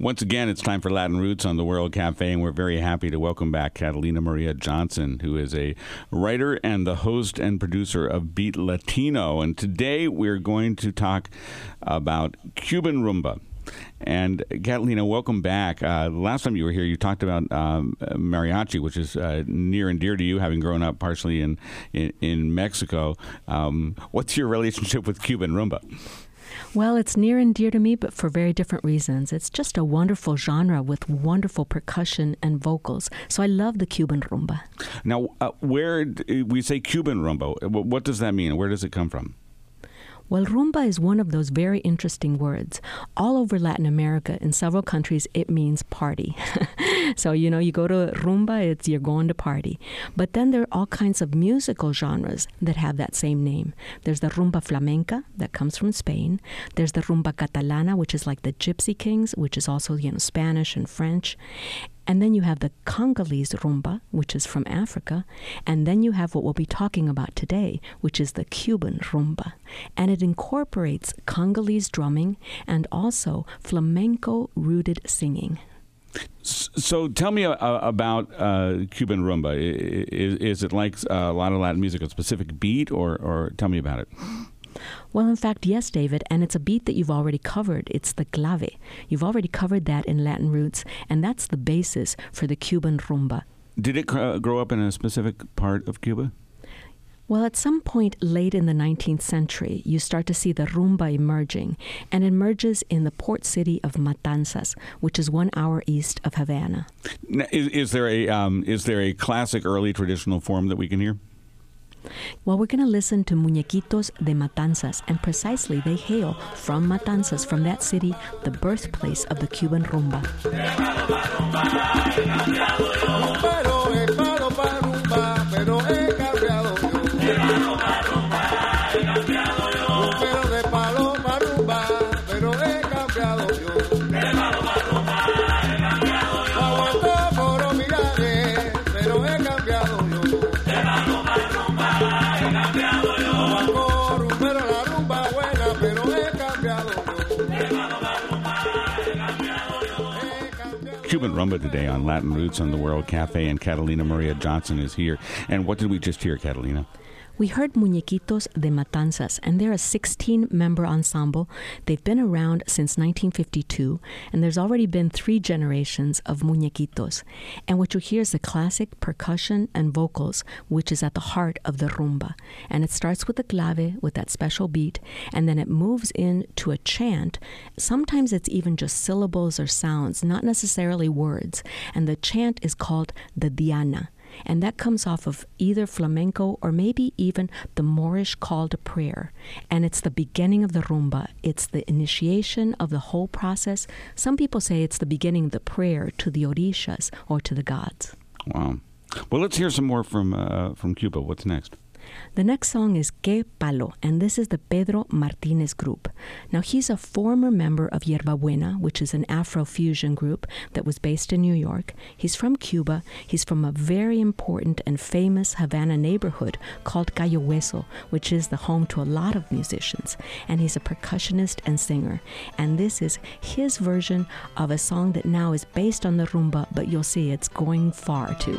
Once again, it's time for Latin Roots on the World Cafe, and we're very happy to welcome back Catalina Maria Johnson, who is a writer and the host and producer of Beat Latino. And today we're going to talk about Cuban rumba. And Catalina, welcome back. Last time you were here, you talked about mariachi, which is near and dear to you, having grown up partially in Mexico. What's your relationship with Cuban rumba? Well, it's near and dear to me, but for very different reasons. It's just a wonderful genre with wonderful percussion and vocals. So I love the Cuban rumba. Now, where we say Cuban rumba, what does that mean? Where does it come from? Well, rumba is one of those very interesting words. All over Latin America, in several countries, it means party. So, you go to rumba, you're going to party. But then there are all kinds of musical genres that have that same name. There's the rumba flamenca that comes from Spain. There's the rumba catalana, which is like the Gypsy Kings, which is also, Spanish and French. And then you have the Congolese rumba, which is from Africa. And then you have what we'll be talking about today, which is the Cuban rumba. And it incorporates Congolese drumming and also flamenco-rooted singing. So tell me about Cuban rumba. Is it like a lot of Latin music, a specific beat, or tell me about it? Well, in fact, yes, David, and it's a beat that you've already covered. It's the clave. You've already covered that in Latin Roots, and that's the basis for the Cuban rumba. Did it grow up in a specific part of Cuba? Well, at some point late in the 19th century, you start to see the rumba emerging, and it emerges in the port city of Matanzas, which is 1 hour east of Havana. Is there a classic early traditional form that we can hear? Well, we're going to listen to Muñequitos de Matanzas, and precisely they hail from Matanzas, from that city, the birthplace of the Cuban rumba. Cuban rumba today on Latin Roots on the World Cafe, and Catalina Maria Johnson is here. And what did we just hear, Catalina? We heard Muñequitos de Matanzas, and they're a 16-member ensemble. They've been around since 1952, and there's already been 3 generations of Muñequitos. And what you hear is the classic percussion and vocals, which is at the heart of the rumba. And it starts with the clave, with that special beat, and then it moves into a chant. Sometimes it's even just syllables or sounds, not necessarily words. And the chant is called the Diana. And that comes off of either flamenco or maybe even the Moorish call to prayer. And it's the beginning of the rumba. It's the initiation of the whole process. Some people say it's the beginning of the prayer to the orishas or to the gods. Wow. Well, let's hear some more from Cuba. What's next? The next song is Que Palo, and this is the Pedro Martinez group. Now, he's a former member of Yerba Buena, which is an Afro-fusion group that was based in New York. He's from Cuba. He's from a very important and famous Havana neighborhood called Cayo Hueso, which is the home to a lot of musicians. And he's a percussionist and singer. And this is his version of a song that now is based on the rumba, but you'll see it's going far, too.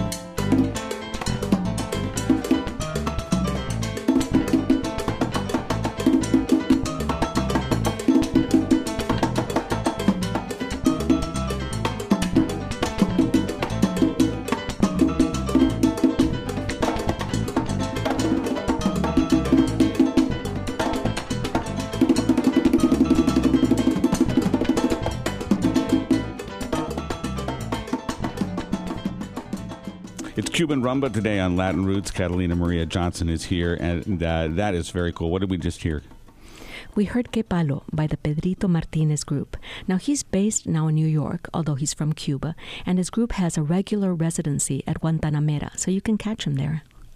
It's Cuban rumba today on Latin Roots. Catalina Maria Johnson is here, and that is very cool. What did we just hear? We heard Que Palo by the Pedrito Martinez group. Now, he's based now in New York, although he's from Cuba, and his group has a regular residency at Guantanamera, so you can catch him there.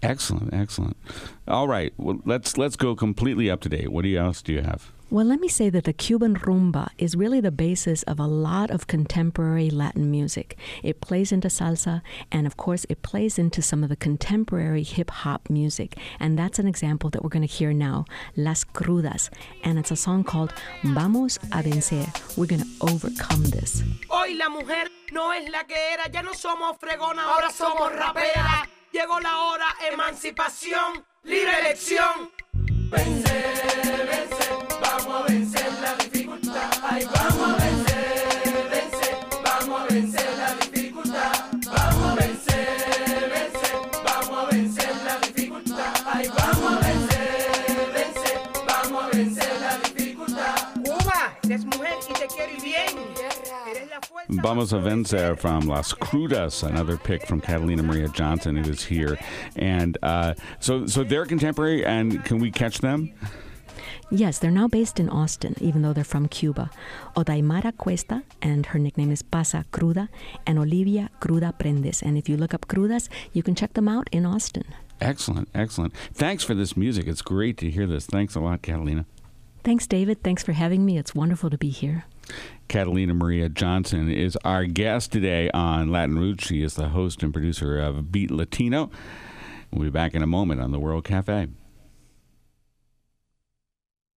Excellent, excellent. All right, well, let's go completely up to date. What else do you have? Well, let me say that the Cuban rumba is really the basis of a lot of contemporary Latin music. It plays into salsa, and of course, it plays into some of the contemporary hip-hop music. And that's an example that we're going to hear now, Las Crudas. And it's a song called Vamos a Vencer. We're going to overcome this. Hoy la mujer no es la que era, ya no somos fregonas, ahora somos raperas. Llegó la hora, emancipación, libre elección. Vencer, vencer, vamos a vencer la dificultad. Ay, vamos a vencer, vencer, vamos a vencer la dificultad. Vamos a vencer, vencer, vamos a vencer la dificultad. Ay, vamos a vencer, vencer, vamos a vencer la dificultad. Cuba, eres mujer y te quiero y bien. Eres la fuerza. Vamos a Vencer from Las Crudas, another pick from Catalina Maria Johnson, who is here. And so they're contemporary, and can we catch them? Yes, they're now based in Austin, even though they're from Cuba. Odaimara Cuesta, and her nickname is Pasa Cruda, and Olivia Cruda Prendes. And if you look up Crudas, you can check them out in Austin. Excellent, excellent. Thanks for this music. It's great to hear this. Thanks a lot, Catalina. Thanks, David. Thanks for having me. It's wonderful to be here. Catalina Maria Johnson is our guest today on Latin Roots. She is the host and producer of Beat Latino. We'll be back in a moment on the World Cafe.